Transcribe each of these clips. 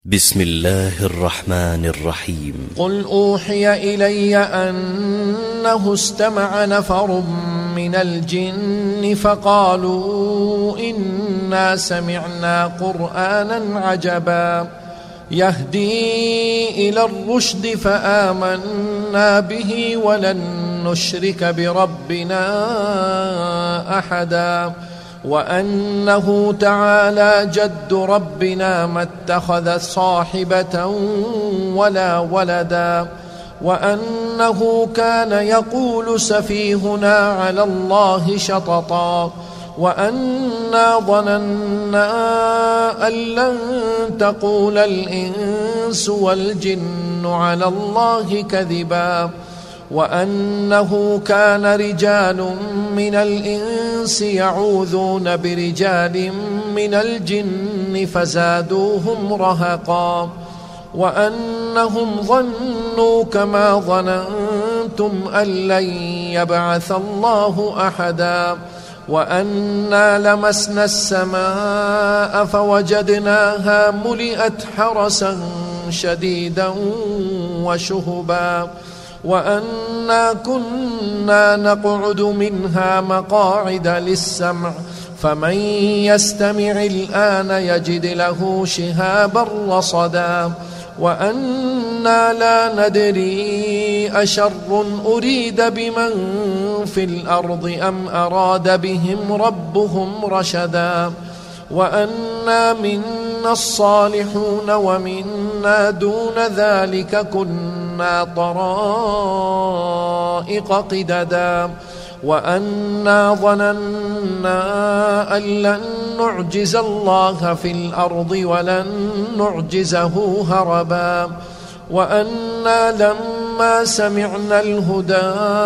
بسم الله الرحمن الرحيم قل أوحي إلي أنه استمع نفر من الجن فقالوا إنا سمعنا قرآنا عجبا يهدي إلى الرشد فآمنا به ولن نشرك بربنا أحدا وأنه تعالى جد ربنا ما اتخذ صاحبة ولا ولدا وأنه كان يقول سفيهنا على الله شططا وأنا ظننا أن لن تقول الإنس والجن على الله كذبا وأنه كان رجال من الإنس يعوذون برجال من الجن فزادوهم رهقا وأنهم ظنوا كما ظننتم أن لن يبعث الله أحدا وأنا لمسنا السماء فوجدناها ملئت حرسا شديدا وشهبا وأنا كنا نقعد منها مقاعد للسمع فمن يستمع الآن يجد له شهابا رصدا وأنا لا ندري أشر أريد بمن في الأرض أم أراد بهم ربهم رشدا وأنا منا الصالحون ومنا دون ذلك كنا طرائق قددا وأنا ظننا أن لن نعجز الله في الأرض ولن نعجزه هربا وأنا لما سمعنا الهدى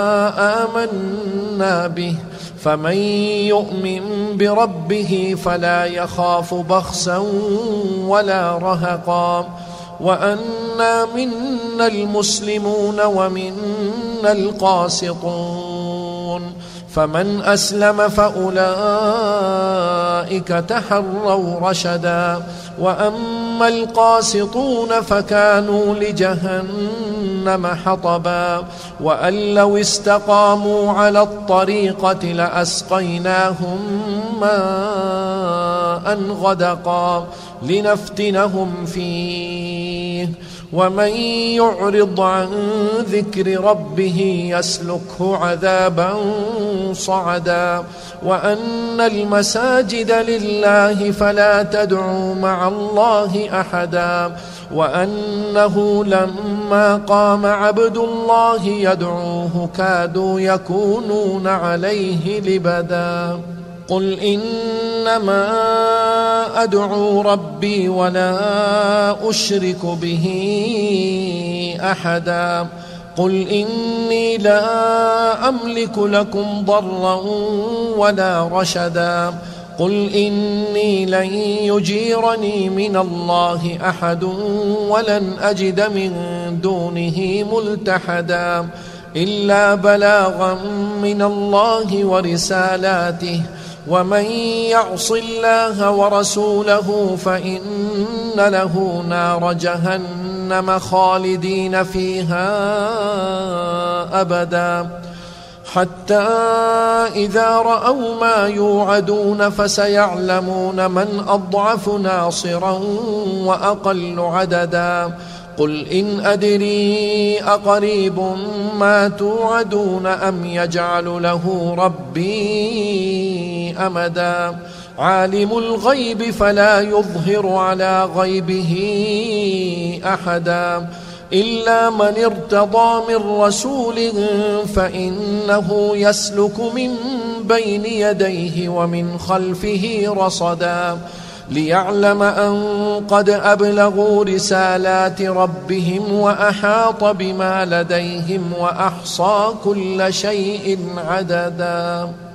آمنا به فمن يؤمن بربه فلا يخاف بخسا ولا رهقا وأنا منا المسلمون ومنا القاسطون فمن أسلم فأولئك تحروا رشدا وأما القاسطون فكانوا لجهنم حطبا وأن لو استقاموا على الطريقة لأسقيناهم ماء غدقا لنفتنهم فيه ومن يعرض عن ذكر ربه يسلكه عذابا صعدا وأن المساجد لله فلا تدعوا مع الله أحدا وأنه لما قام عبد الله يدعوه كادوا يكونون عليه لبدا قل إنما أدعو ربي ولا أشرك به أحدا قل إني لا أملك لكم ضرا ولا رشدا قل إني لن يجيرني من الله أحد ولن أجد من دونه ملتحدا إلا بلاغا من الله ورسالاته ومن يعص الله ورسوله فإن له نار جهنم خالدين فيها أبدا حتى إذا رأوا ما يوعدون فسيعلمون من أضعف ناصرا وأقل عددا قل إن أدري أقريب ما توعدون أم يجعل له ربي أمدا عالم الغيب فلا يظهر على غيبه أحدا إلا من ارتضى من رسول فإنه يسلك من بين يديه ومن خلفه رصدا ليعلم أن قد أبلغوا رسالات ربهم وأحاط بما لديهم وأحصى كل شيء عددا